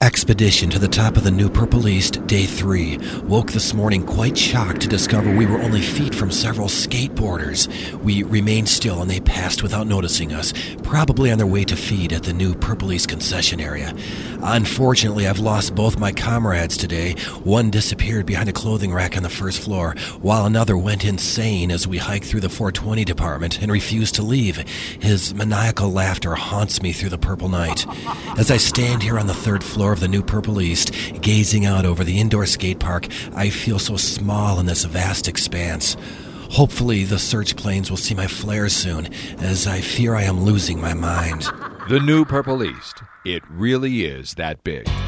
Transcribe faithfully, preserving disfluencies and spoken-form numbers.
Expedition to the top of the New Purple East, day three. Woke this morning quite shocked to discover we were only feet from several skateboarders. We remained still and they passed without noticing us, probably on their way to feed at the New Purple East concession area. Unfortunately, I've lost both my comrades today. One disappeared behind a clothing rack on the first floor, while another went insane as we hiked through the four twenty department and refused to leave. His maniacal laughter haunts me through the purple night. As I stand here on the third floor of the New Purple East, gazing out over the indoor skate park, I feel so small in this vast expanse. Hopefully the search planes will see my flares soon, as I fear I am losing my mind. The New Purple East. It really is that big.